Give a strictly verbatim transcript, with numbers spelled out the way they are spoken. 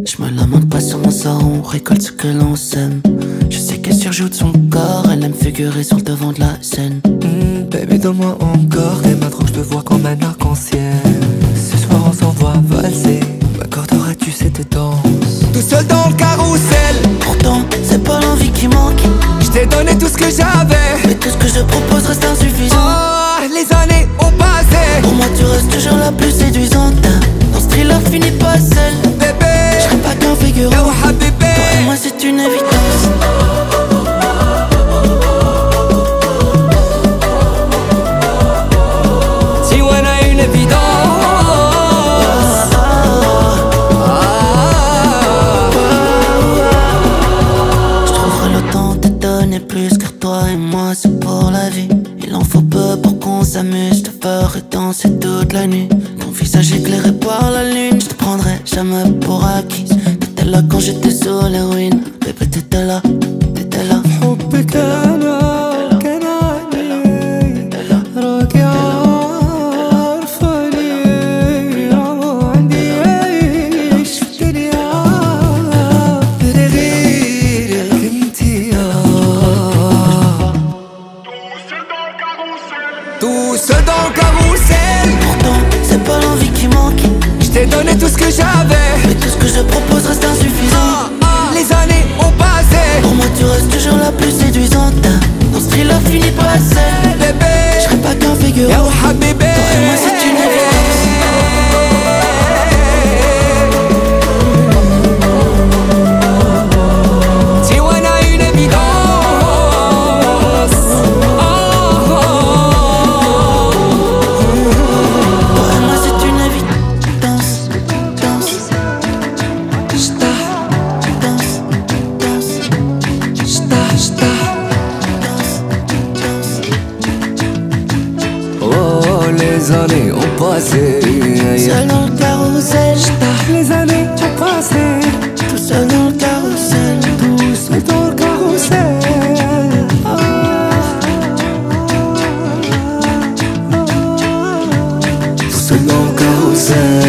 Je me lamente pas sur mon sort, on récolte ce que l'on sème. Je sais qu'elle surjoue de son corps, elle aime figurer sur le devant de la scène. Mmh, baby, donne-moi encore tes mains trop, je te vois comme un arc-en-ciel. Ce soir on s'envoie valser, m'accorderas-tu cette danse? Tout seul dans le carrousel. Pourtant, c'est pas l'envie qui manque. Je t'ai donné tout ce que j'avais, mais tout ce que je propose reste insuffisant. Oh, les années ont passé. Pour moi tu restes toujours la plus séduisante. Dans ce thriller finit pas seul. Bébé, je serai pas qu'un figurant. Yaouha bébé, toi et moi c'est une évidence. Tijuana une évidence. Je trouverai le temps de te donner plus, car toi et moi c'est pour la vie. Il en faut peu pour qu'on s'amuse, je te ferai danser toute la nuit. Ton visage éclairé par la lune, je te prendrai jamais pour acquise. T'étais là quand j'étais sur les ruines, bébé t'étais là, t'étais là. حبك أنا كان عندي راجع عارفاني عندي عيش في الدنيا غيرك انتي tout seul dans le carrousel. Pourtant c'est pas l'envie qui manque. Je t'ai donné tout ce que j'avais, mais tout ce que je propose reste insuffisant. Ah, ah, les années ont passé. Pour moi tu restes toujours la plus séduisante. Dans ce thriller finit pas seul. Bébé, je serai pas qu'un figurant. Yaouha bébé, toi et moi c'est une évidence. Tijuana une évidence. Toi et moi c'est une évidence. Danse, danse, danse, danse, danse. Oh, les années ont passé. Seul dans le carrousel, Les années ont passé. tout seul dans le carrousel. Tout seul dans le carrousel. Tout seul dans le carrousel.